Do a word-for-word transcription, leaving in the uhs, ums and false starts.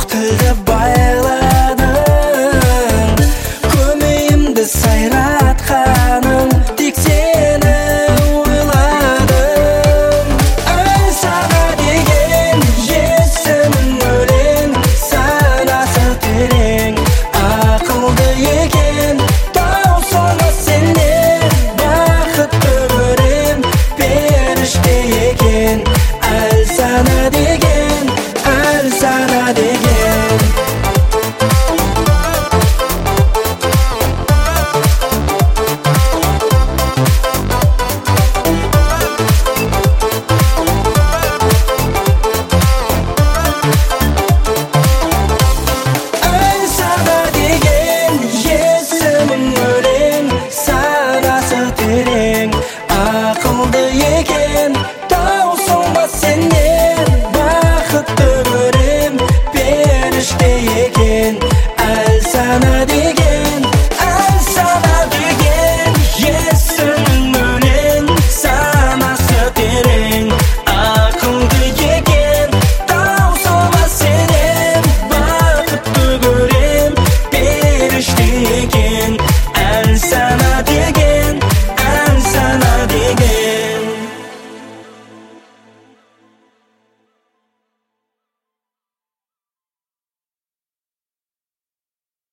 тілді байладың, көмейімді сайратқаның, тек сені ойладым. Ән сана деген есімің өлең, санасы терең, ақылды екен, таусылмас сенен бақытты көрем, періште екен. Ән сана деген, ән сана деген. Ән сана деген есімің өлең, санасы терең, ақылды екен, таусылмас сенен бақытты көрем, періште екен. Ән сана деген, ән сана деген есімің өлең, санасы терең, ақылды екен, таусылмас сенен бақытты көрем, періште екен. Ән сана деген, ән сана деген.